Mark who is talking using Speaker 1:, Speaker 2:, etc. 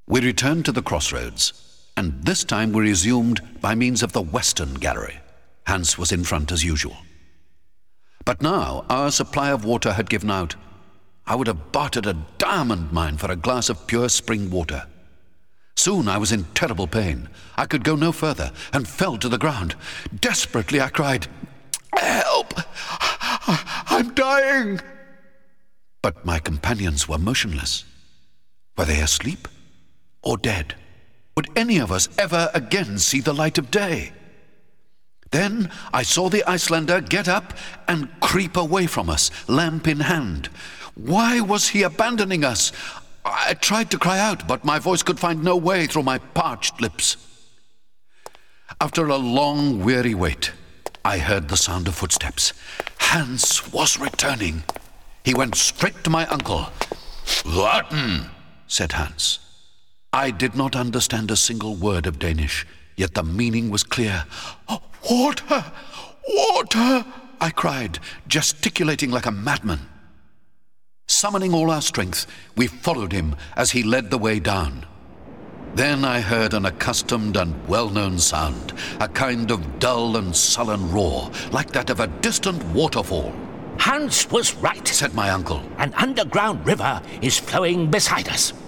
Speaker 1: We returned to the crossroads, and this time we resumed by means of the western gallery. Hans was in front as usual. But now our supply of water had given out. I would have bartered a diamond mine for a glass of pure spring water. Soon I was in terrible pain. I could go no further and fell to the ground. Desperately I cried, "Help! I'm dying!" But my companions were motionless. Were they asleep or dead? Would any of us ever again see the light of day? Then I saw the Icelander get up and creep away from us, lamp in hand. Why was he abandoning us? I tried to cry out, but my voice could find no way through my parched lips. After a long, weary wait, I heard the sound of footsteps. Hans was returning. He went straight to my uncle. "Warten," said Hans. I did not understand a single word of Danish, yet the meaning was clear. "Oh, water! Water!" I cried, gesticulating like a madman. Summoning all our strength, we followed him as he led the way down. Then I heard an accustomed and well-known sound, a kind of dull and sullen roar, like that of a distant waterfall.
Speaker 2: "Hans was right,"
Speaker 1: said my uncle.
Speaker 2: "An underground river is flowing beside us."